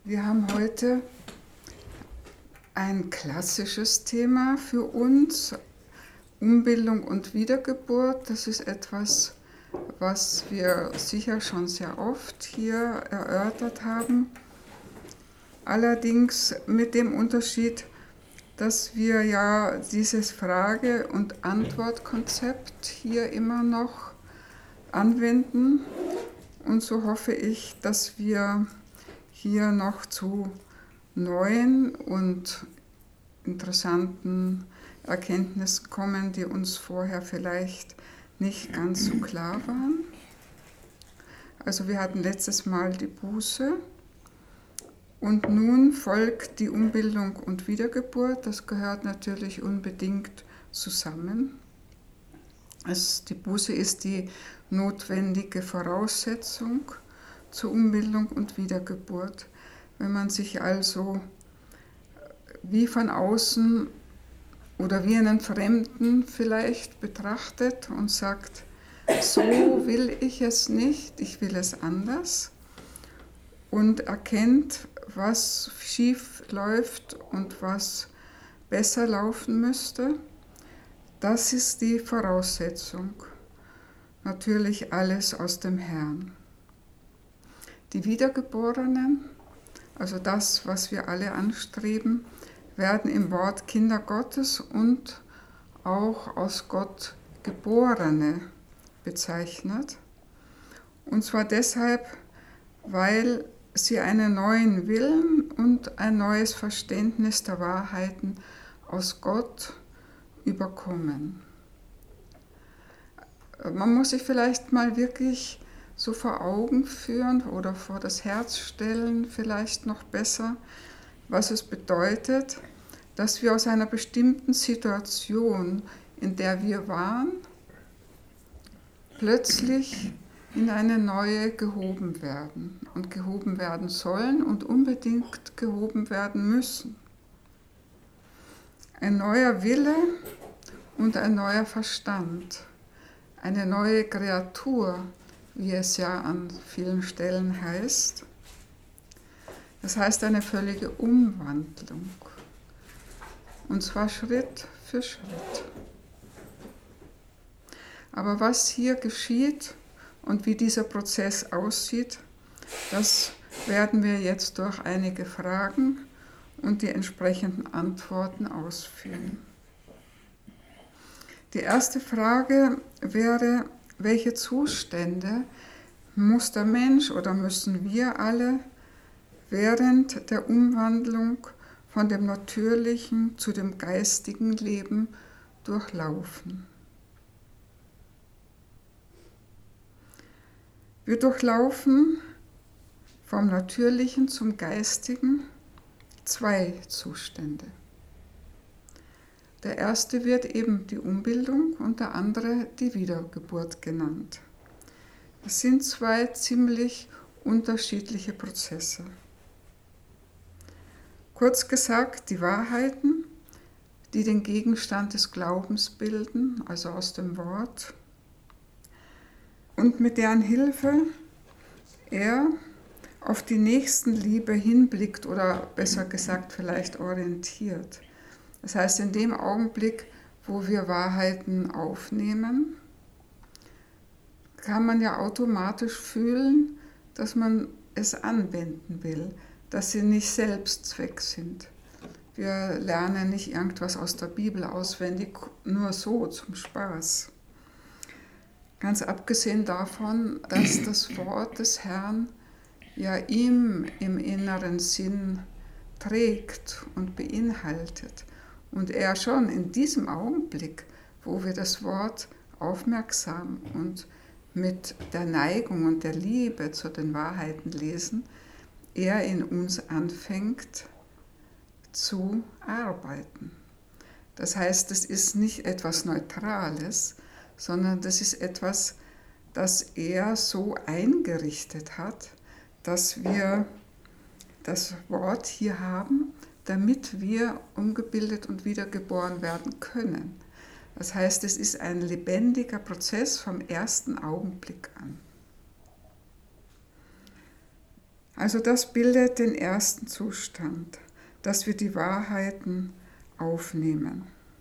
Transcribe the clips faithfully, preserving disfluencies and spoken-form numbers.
Wir haben heute ein klassisches Thema für uns, Umbildung und Wiedergeburt. Das ist etwas, was wir sicher schon sehr oft hier erörtert haben. Allerdings mit dem Unterschied, dass wir ja dieses Frage- und Antwortkonzept hier immer noch anwenden. Und so hoffe ich, dass wir hier noch zu neuen und interessanten Erkenntnissen kommen, die uns vorher vielleicht nicht ganz so klar waren. Also wir hatten letztes Mal die Buße und nun folgt die Umbildung und Wiedergeburt. Das gehört natürlich unbedingt zusammen. Es, die Buße ist die notwendige Voraussetzung zur Umbildung und Wiedergeburt. Wenn man sich also wie von außen oder wie einen Fremden vielleicht betrachtet und sagt, so will ich es nicht, ich will es anders, und erkennt, was schief läuft und was besser laufen müsste, das ist die Voraussetzung. Natürlich alles aus dem Herrn. Die Wiedergeborenen, also das, was wir alle anstreben, werden im Wort Kinder Gottes und auch aus Gott Geborene bezeichnet. Und zwar deshalb, weil sie einen neuen Willen und ein neues Verständnis der Wahrheiten aus Gott überkommen. Man muss sich vielleicht mal wirklich so vor Augen führen oder vor das Herz stellen, vielleicht noch besser, was es bedeutet, dass wir aus einer bestimmten Situation, in der wir waren, plötzlich in eine neue gehoben werden und gehoben werden sollen und unbedingt gehoben werden müssen. Ein neuer Wille und ein neuer Verstand, eine neue Kreatur, wie es ja an vielen Stellen heißt. Das heißt eine völlige Umwandlung. Und zwar Schritt für Schritt. Aber was hier geschieht und wie dieser Prozess aussieht, das werden wir jetzt durch einige Fragen und die entsprechenden Antworten ausführen. Die erste Frage wäre, welche Zustände muss der Mensch oder müssen wir alle während der Umwandlung von dem natürlichen zu dem geistigen Leben durchlaufen? Wir durchlaufen vom Natürlichen zum Geistigen zwei Zustände. Der erste wird eben die Umbildung und der andere die Wiedergeburt genannt. Es sind zwei ziemlich unterschiedliche Prozesse. Kurz gesagt, die Wahrheiten, die den Gegenstand des Glaubens bilden, also aus dem Wort, und mit deren Hilfe er auf die Nächstenliebe hinblickt oder besser gesagt vielleicht orientiert. Das heißt, in dem Augenblick, wo wir Wahrheiten aufnehmen, kann man ja automatisch fühlen, dass man es anwenden will, dass sie nicht Selbstzweck sind. Wir lernen nicht irgendwas aus der Bibel auswendig, nur so zum Spaß. Ganz abgesehen davon, dass das Wort des Herrn ja ihm im inneren Sinn trägt und beinhaltet. Und er schon in diesem Augenblick, wo wir das Wort aufmerksam und mit der Neigung und der Liebe zu den Wahrheiten lesen, er in uns anfängt zu arbeiten. Das heißt, es ist nicht etwas Neutrales, sondern das ist etwas, das er so eingerichtet hat, dass wir das Wort hier haben, damit wir umgebildet und wiedergeboren werden können. Das heißt, es ist ein lebendiger Prozess vom ersten Augenblick an. Also das bildet den ersten Zustand, dass wir die Wahrheiten aufnehmen.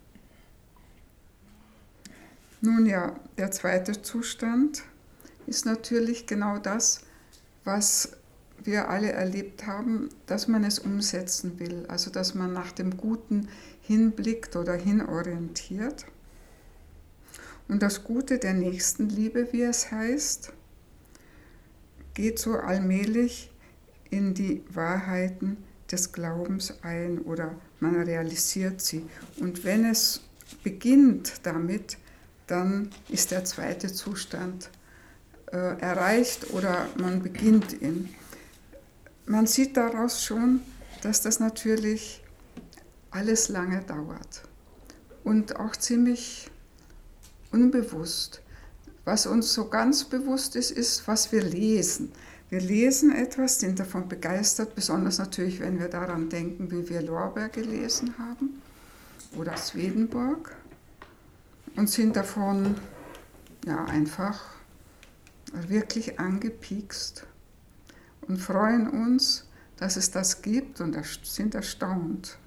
Nun ja, der zweite Zustand ist natürlich genau das, was wir alle erlebt haben, dass man es umsetzen will, also dass man nach dem Guten hinblickt oder hinorientiert. Und das Gute der Nächstenliebe, wie es heißt, geht so allmählich in die Wahrheiten des Glaubens ein oder man realisiert sie. Und wenn es beginnt damit, dann ist der zweite Zustand äh, erreicht oder man beginnt ihn. Man sieht daraus schon, dass das natürlich alles lange dauert und auch ziemlich unbewusst. Was uns so ganz bewusst ist, ist, was wir lesen. Wir lesen etwas, sind davon begeistert, besonders natürlich, wenn wir daran denken, wie wir Lorber gelesen haben oder Swedenborg und sind davon ja, einfach wirklich angepiekst und freuen uns, dass es das gibt und sind erstaunt.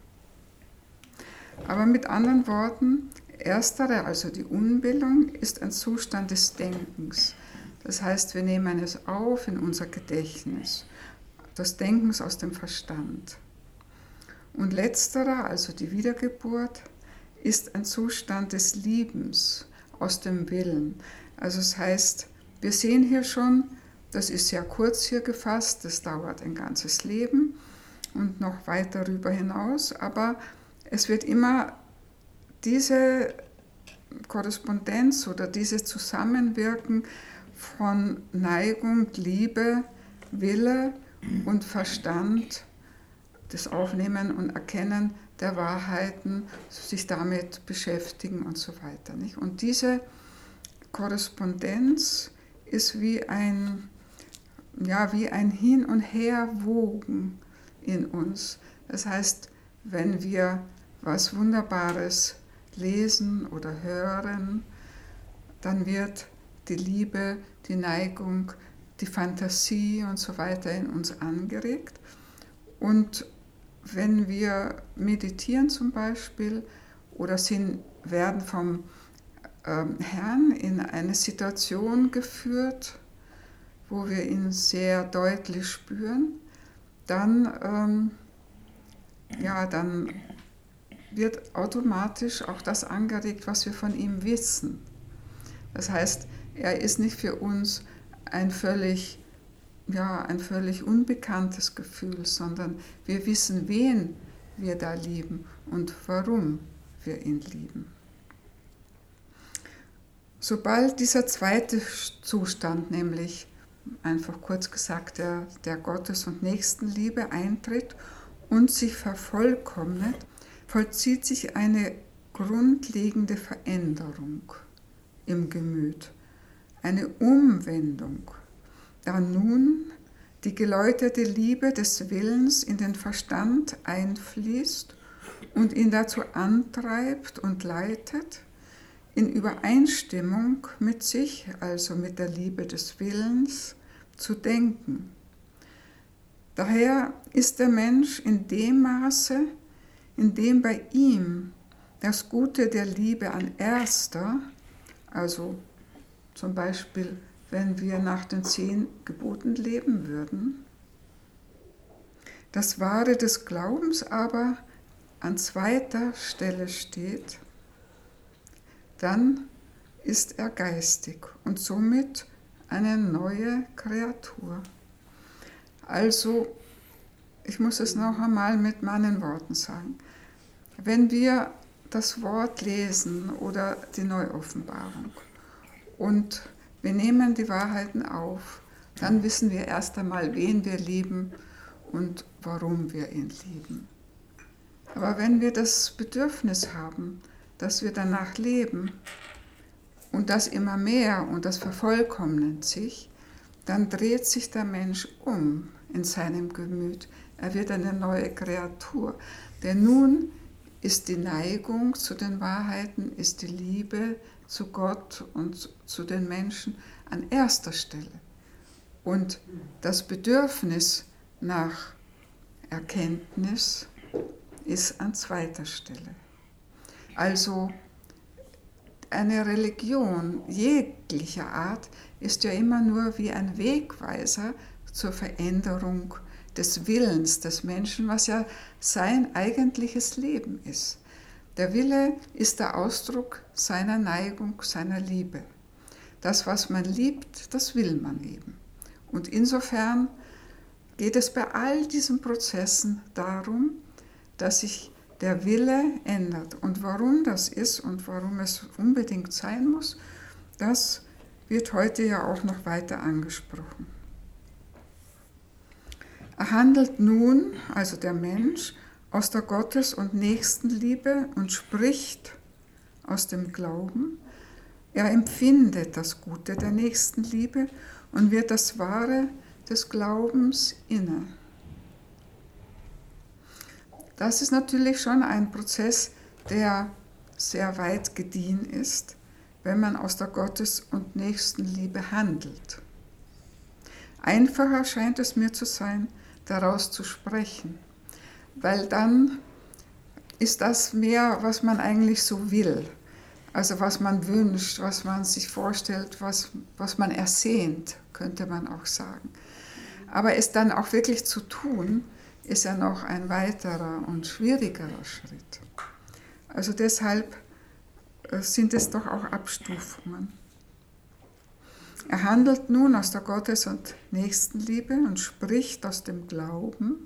Aber mit anderen Worten, erstere, also die Unbildung, ist ein Zustand des Denkens. Das heißt, wir nehmen es auf in unser Gedächtnis, des Denkens aus dem Verstand. Und letzterer, also die Wiedergeburt, ist ein Zustand des Liebens aus dem Willen. Also das heißt, wir sehen hier schon, das ist sehr kurz hier gefasst, das dauert ein ganzes Leben und noch weit darüber hinaus, aber es wird immer diese Korrespondenz oder dieses Zusammenwirken von Neigung, Liebe, Wille und Verstand, das Aufnehmen und Erkennen der Wahrheiten, sich damit beschäftigen und so weiter. Nicht? Und diese Korrespondenz ist wie ein, ja, wie ein Hin- und Herwogen in uns. Das heißt, wenn wir was Wunderbares lesen oder hören, dann wird die Liebe, die Neigung, die Fantasie und so weiter in uns angeregt. Und wenn wir meditieren zum Beispiel oder sind, werden vom ähm, Herrn in eine Situation geführt, wo wir ihn sehr deutlich spüren, dann, ähm, ja, dann wird automatisch auch das angeregt, was wir von ihm wissen. Das heißt, er ist nicht für uns ein völlig, ja, ein völlig unbekanntes Gefühl, sondern wir wissen, wen wir da lieben und warum wir ihn lieben. Sobald dieser zweite Zustand, nämlich einfach kurz gesagt der, der Gottes- und Nächstenliebe eintritt und sich vervollkommnet, vollzieht sich eine grundlegende Veränderung im Gemüt, eine Umwendung, da nun die geläuterte Liebe des Willens in den Verstand einfließt und ihn dazu antreibt und leitet, in Übereinstimmung mit sich, also mit der Liebe des Willens, zu denken. Daher ist der Mensch in dem Maße, in dem bei ihm das Gute der Liebe an erster, also zum Beispiel, wenn wir nach den zehn Geboten leben würden, das Wahre des Glaubens aber an zweiter Stelle steht, dann ist er geistig und somit eine neue Kreatur. Also, ich muss es noch einmal mit meinen Worten sagen. Wenn wir das Wort lesen oder die Neuoffenbarung und wir nehmen die Wahrheiten auf, dann wissen wir erst einmal, wen wir lieben und warum wir ihn lieben. Aber wenn wir das Bedürfnis haben, dass wir danach leben und das immer mehr und das vervollkommnet sich, dann dreht sich der Mensch um in seinem Gemüt. Er wird eine neue Kreatur. Denn nun ist die Neigung zu den Wahrheiten, ist die Liebe zu Gott und zu den Menschen an erster Stelle. Und das Bedürfnis nach Erkenntnis ist an zweiter Stelle. Also eine Religion jeglicher Art ist ja immer nur wie ein Wegweiser zur Veränderung des Willens des Menschen, was ja sein eigentliches Leben ist. Der Wille ist der Ausdruck seiner Neigung, seiner Liebe. Das, was man liebt, das will man eben. Und insofern geht es bei all diesen Prozessen darum, dass sich der Wille ändert. Und warum das ist und warum es unbedingt sein muss, das wird heute ja auch noch weiter angesprochen. Er handelt nun, also der Mensch, aus der Gottes- und Nächstenliebe und spricht aus dem Glauben. Er empfindet das Gute der Nächstenliebe und wird das Wahre des Glaubens inne. Das ist natürlich schon ein Prozess, der sehr weit gediehen ist, wenn man aus der Gottes- und Nächstenliebe handelt. Einfacher scheint es mir zu sein, daraus zu sprechen, weil dann ist das mehr, was man eigentlich so will, also was man wünscht, was man sich vorstellt, was, was man ersehnt, könnte man auch sagen. Aber es dann auch wirklich zu tun, ist ja noch ein weiterer und schwierigerer Schritt. Also deshalb sind es doch auch Abstufungen. Er handelt nun aus der Gottes- und Nächstenliebe und spricht aus dem Glauben.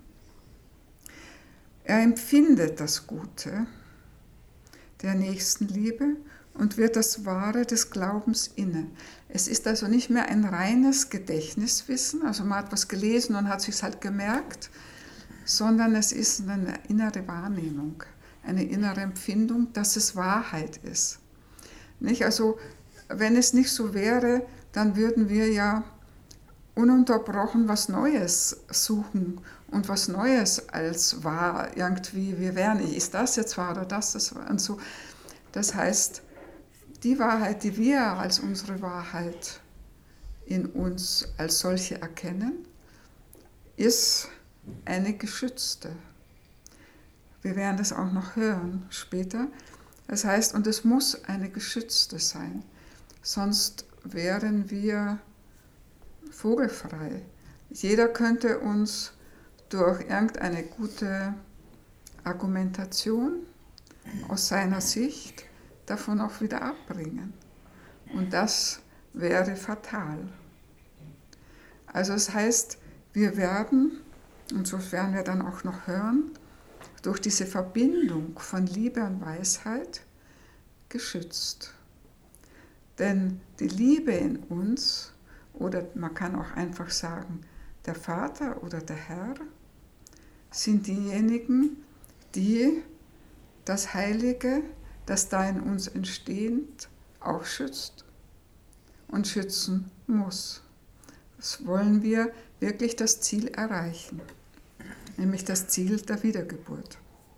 Er empfindet das Gute der Nächstenliebe und wird das Wahre des Glaubens inne. Es ist also nicht mehr ein reines Gedächtniswissen, also man hat was gelesen und hat es sich halt gemerkt, sondern es ist eine innere Wahrnehmung, eine innere Empfindung, dass es Wahrheit ist. Nicht? Also wenn es nicht so wäre, dann würden wir ja ununterbrochen was Neues suchen und was Neues als wahr irgendwie, wir wären, ist das jetzt wahr oder das ist wahr und so. Das heißt, die Wahrheit, die wir als unsere Wahrheit in uns als solche erkennen, ist eine geschützte. Wir werden das auch noch hören später. Das heißt, und es muss eine geschützte sein, sonst wären wir vogelfrei. Jeder könnte uns durch irgendeine gute Argumentation aus seiner Sicht davon auch wieder abbringen. Und das wäre fatal. Also es heißt, wir werden, und so werden wir dann auch noch hören, durch diese Verbindung von Liebe und Weisheit geschützt. Denn die Liebe in uns, oder man kann auch einfach sagen, der Vater oder der Herr, sind diejenigen, die das Heilige, das da in uns entsteht, auch schützt und schützen muss. Das wollen wir wirklich das Ziel erreichen, nämlich das Ziel der Wiedergeburt.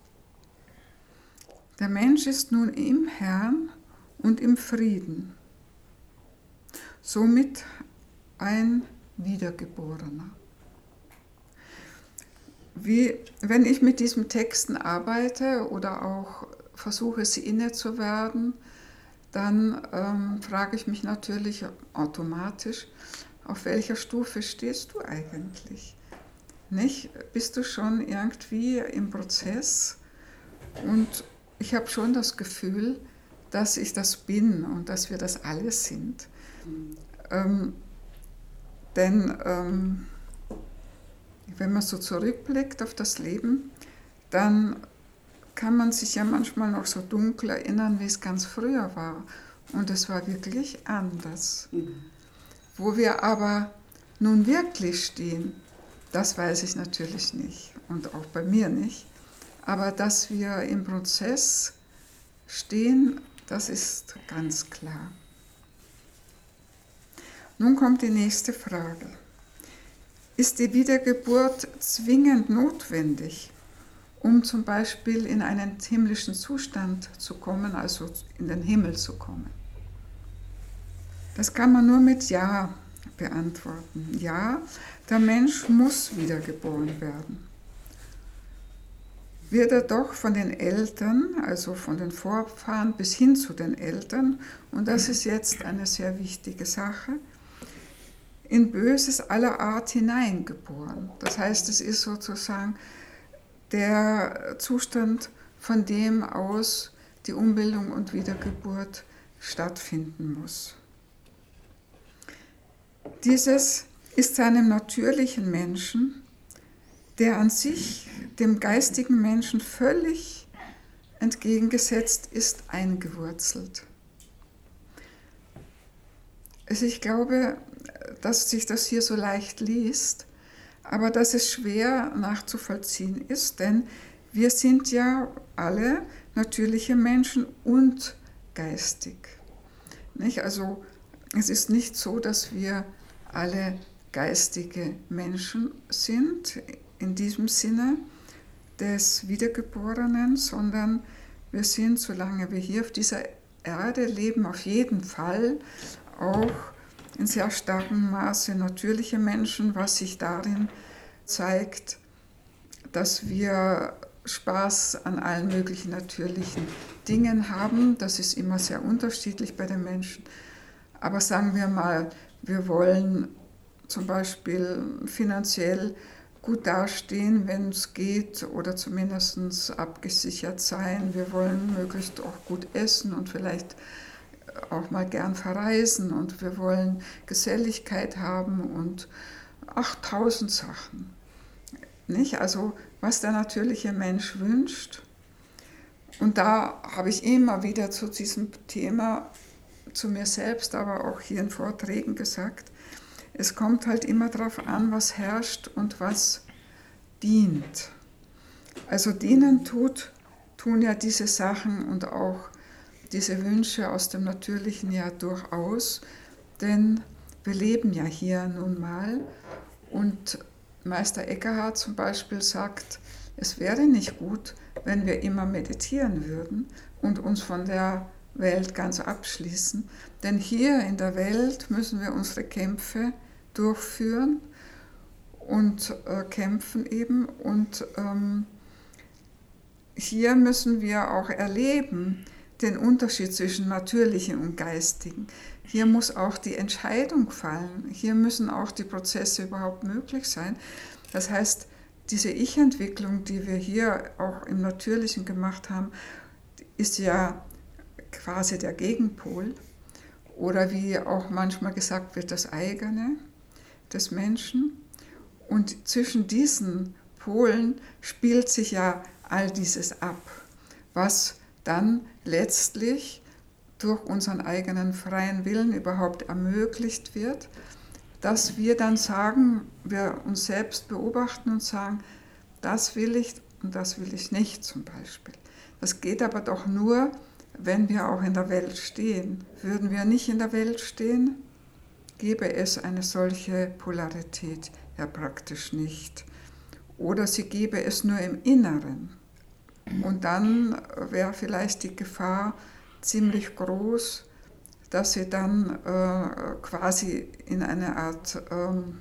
Der Mensch ist nun im Herrn und im Frieden, somit ein Wiedergeborener. Wie, wenn ich mit diesen Texten arbeite oder auch versuche, sie inne zu werden, dann ähm, frage ich mich natürlich automatisch, auf welcher Stufe stehst du eigentlich? Nicht? Bist du schon irgendwie im Prozess? Und ich habe schon das Gefühl, dass ich das bin und dass wir das alle sind. Ähm, denn ähm, wenn man so zurückblickt auf das Leben, dann kann man sich ja manchmal noch so dunkel erinnern, wie es ganz früher war. Und es war wirklich anders. Mhm. Wo wir aber nun wirklich stehen, das weiß ich natürlich nicht und auch bei mir nicht. Aber dass wir im Prozess stehen, das ist ganz klar. Nun kommt die nächste Frage. Ist die Wiedergeburt zwingend notwendig, um zum Beispiel in einen himmlischen Zustand zu kommen, also in den Himmel zu kommen? Das kann man nur mit Ja beantworten. Ja, der Mensch muss wiedergeboren werden. Wird er doch von den Eltern, also von den Vorfahren bis hin zu den Eltern, und das ist jetzt eine sehr wichtige Sache, in Böses aller Art hineingeboren. Das heißt, es ist sozusagen der Zustand, von dem aus die Umbildung und Wiedergeburt stattfinden muss. Dieses ist seinem natürlichen Menschen, der an sich dem geistigen Menschen völlig entgegengesetzt ist, eingewurzelt. Also ich glaube, dass sich das hier so leicht liest, aber dass es schwer nachzuvollziehen ist, denn wir sind ja alle natürliche Menschen und geistig. Nicht? Also es ist nicht so, dass wir alle geistige Menschen sind, in diesem Sinne des Wiedergeborenen, sondern wir sind, solange wir hier auf dieser Erde leben, auf jeden Fall auch in sehr starkem Maße natürliche Menschen, was sich darin zeigt, dass wir Spaß an allen möglichen natürlichen Dingen haben. Das ist immer sehr unterschiedlich bei den Menschen. Aber sagen wir mal, wir wollen zum Beispiel finanziell gut dastehen, wenn es geht, oder zumindest abgesichert sein. Wir wollen möglichst auch gut essen und vielleicht auch mal gern verreisen, und wir wollen Geselligkeit haben und achttausend Sachen. Nicht? Also was der natürliche Mensch wünscht. Und da habe ich immer wieder zu diesem Thema, zu mir selbst, aber auch hier in Vorträgen gesagt, es kommt halt immer darauf an, was herrscht und was dient. Also dienen tut, tun ja diese Sachen und auch diese Wünsche aus dem Natürlichen ja durchaus, denn wir leben ja hier nun mal, und Meister Eckhart zum Beispiel sagt, es wäre nicht gut, wenn wir immer meditieren würden und uns von der Welt ganz abschließen, denn hier in der Welt müssen wir unsere Kämpfe durchführen und äh, kämpfen eben, und ähm, hier müssen wir auch erleben den Unterschied zwischen Natürlichen und Geistigen. Hier muss auch die Entscheidung fallen, hier müssen auch die Prozesse überhaupt möglich sein. Das heißt, diese Ich-Entwicklung, die wir hier auch im Natürlichen gemacht haben, ist ja quasi der Gegenpol, oder wie auch manchmal gesagt wird, das eigene des Menschen. Und zwischen diesen Polen spielt sich ja all dieses ab, was dann letztlich durch unseren eigenen freien Willen überhaupt ermöglicht wird, dass wir dann sagen, wir uns selbst beobachten und sagen, das will ich und das will ich nicht zum Beispiel. Das geht aber doch nur, wenn wir auch in der Welt stehen. Würden wir nicht in der Welt stehen, gäbe es eine solche Polarität ja praktisch nicht. Oder sie gäbe es nur im Inneren. Und dann wäre vielleicht die Gefahr ziemlich groß, dass sie dann äh, quasi in eine Art, ähm,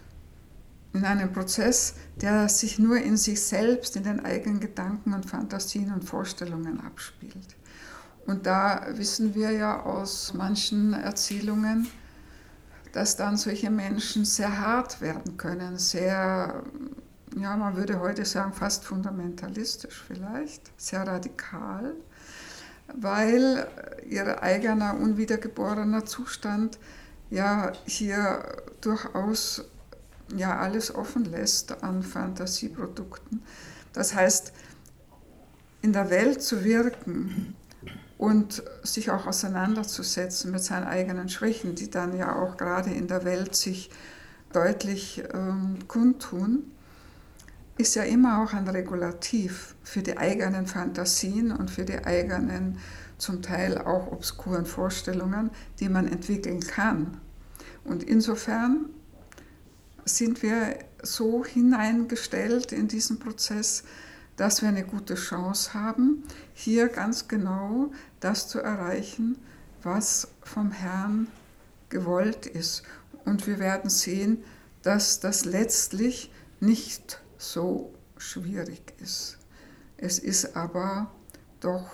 in einem Prozess, der sich nur in sich selbst, in den eigenen Gedanken und Fantasien und Vorstellungen abspielt. Und da wissen wir ja aus manchen Erzählungen, dass dann solche Menschen sehr hart werden können, sehr, ja, man würde heute sagen, fast fundamentalistisch vielleicht, sehr radikal, weil ihr eigener unwiedergeborener Zustand ja hier durchaus ja alles offen lässt an Fantasieprodukten. Das heißt, in der Welt zu wirken und sich auch auseinanderzusetzen mit seinen eigenen Schwächen, die dann ja auch gerade in der Welt sich deutlich ähm, kundtun, ist ja immer auch ein Regulativ für die eigenen Fantasien und für die eigenen, zum Teil auch obskuren Vorstellungen, die man entwickeln kann. Und insofern sind wir so hineingestellt in diesen Prozess, dass wir eine gute Chance haben, hier ganz genau das zu erreichen, was vom Herrn gewollt ist. und wir werden sehen, dass das letztlich nicht so schwierig ist. Es ist aber doch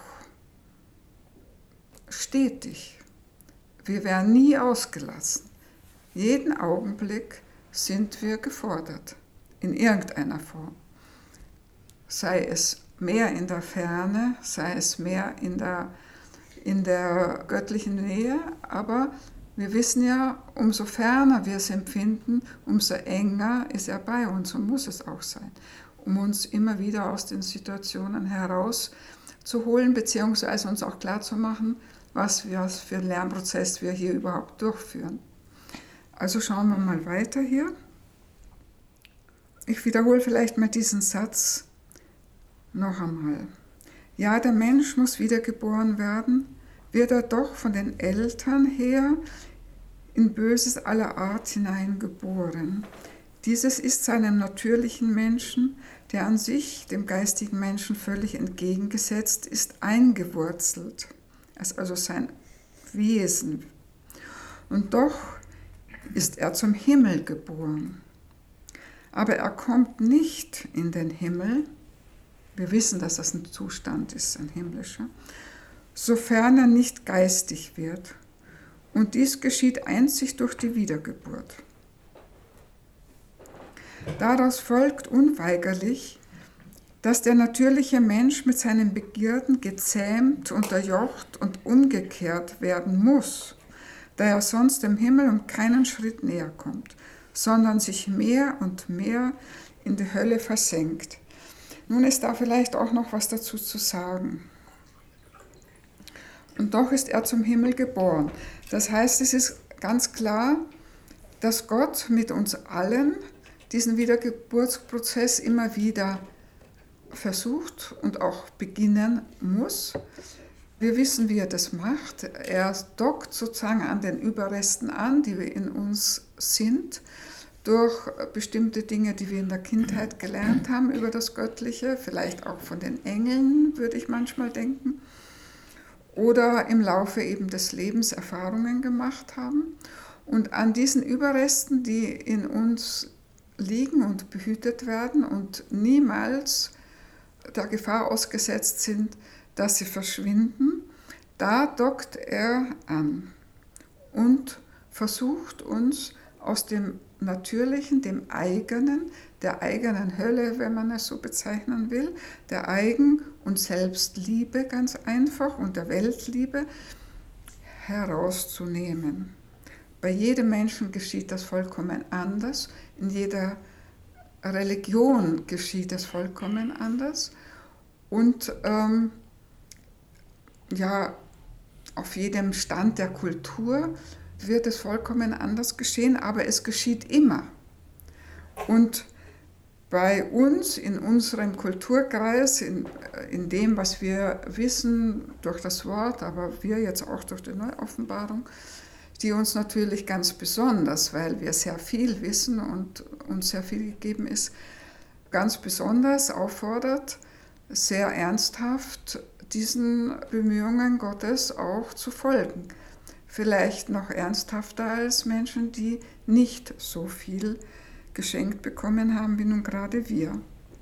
stetig. Wir werden nie ausgelassen. Jeden Augenblick sind wir gefordert, in irgendeiner Form. Sei es mehr in der Ferne, sei es mehr in der, in der göttlichen Nähe, aber wir wissen ja, umso ferner wir es empfinden, umso enger ist er bei uns und muss es auch sein, um uns immer wieder aus den Situationen herauszuholen, beziehungsweise uns auch klarzumachen, was wir für einen Lernprozess wir hier überhaupt durchführen. Also schauen wir mal weiter hier. Ich wiederhole vielleicht mal diesen Satz noch einmal. Ja, der Mensch muss wiedergeboren werden, wird er doch von den Eltern her in Böses aller Art hineingeboren. Dieses ist seinem natürlichen Menschen, der an sich dem geistigen Menschen völlig entgegengesetzt ist, eingewurzelt. Das ist also sein Wesen. Und doch ist er zum Himmel geboren. Aber er kommt nicht in den Himmel, wir wissen, dass das ein Zustand ist, ein himmlischer, sofern er nicht geistig wird. Und dies geschieht einzig durch die Wiedergeburt. Daraus folgt unweigerlich, dass der natürliche Mensch mit seinen Begierden gezähmt, unterjocht und umgekehrt werden muss, da er sonst dem Himmel um keinen Schritt näher kommt, sondern sich mehr und mehr in die Hölle versenkt. Nun ist da vielleicht auch noch was dazu zu sagen. Und doch ist er zum Himmel geboren. Das heißt, es ist ganz klar, dass Gott mit uns allen diesen Wiedergeburtsprozess immer wieder versucht und auch beginnen muss. Wir wissen, wie er das macht. Er dockt sozusagen an den Überresten an, die wir in uns sind, durch bestimmte Dinge, die wir in der Kindheit gelernt haben über das Göttliche, vielleicht auch von den Engeln, würde ich manchmal denken, oder im Laufe eben des Lebens Erfahrungen gemacht haben. Und an diesen Überresten, die in uns liegen und behütet werden und niemals der Gefahr ausgesetzt sind, dass sie verschwinden, da dockt er an und versucht uns aus dem Natürlichen, dem eigenen, der eigenen Hölle, wenn man es so bezeichnen will, der Eigen- und Selbstliebe ganz einfach und der Weltliebe herauszunehmen. Bei jedem Menschen geschieht das vollkommen anders, in jeder Religion geschieht es vollkommen anders und ähm, ja, auf jedem Stand der Kultur wird es vollkommen anders geschehen, aber es geschieht immer. Und bei uns, in unserem Kulturkreis, in, in dem, was wir wissen durch das Wort, aber wir jetzt auch durch die Neuoffenbarung, die uns natürlich ganz besonders, weil wir sehr viel wissen und uns sehr viel gegeben ist, ganz besonders auffordert, sehr ernsthaft diesen Bemühungen Gottes auch zu folgen. Vielleicht noch ernsthafter als Menschen, die nicht so viel geschenkt bekommen haben wie nun gerade wir.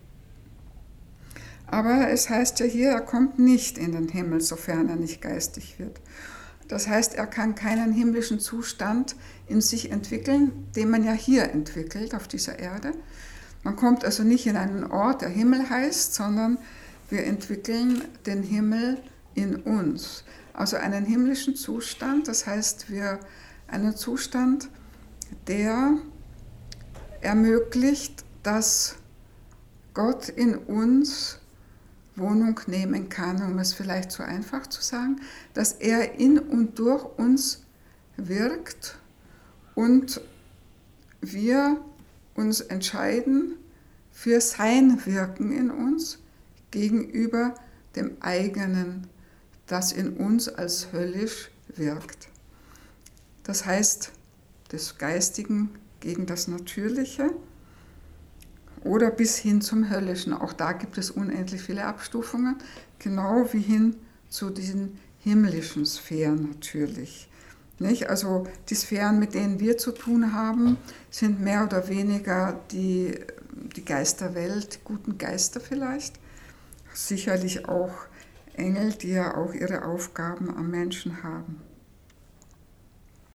Aber es heißt ja hier, er kommt nicht in den Himmel, sofern er nicht geistig wird. Das heißt, er kann keinen himmlischen Zustand in sich entwickeln, den man ja hier entwickelt auf dieser Erde. Man kommt also nicht in einen Ort, der Himmel heißt, sondern wir entwickeln den Himmel in uns. Also einen himmlischen Zustand, das heißt, wir einen Zustand, der ermöglicht, dass Gott in uns Wohnung nehmen kann, um es vielleicht so einfach zu sagen, dass er in und durch uns wirkt und wir uns entscheiden für sein Wirken in uns gegenüber dem eigenen, das in uns als höllisch wirkt. Das heißt, des Geistigen gegen das Natürliche oder bis hin zum Höllischen. Auch da gibt es unendlich viele Abstufungen, genau wie hin zu diesen himmlischen Sphären natürlich. Nicht? Also die Sphären, mit denen wir zu tun haben, sind mehr oder weniger die, die Geisterwelt, die guten Geister vielleicht. Sicherlich auch Engel, die ja auch ihre Aufgaben am Menschen haben.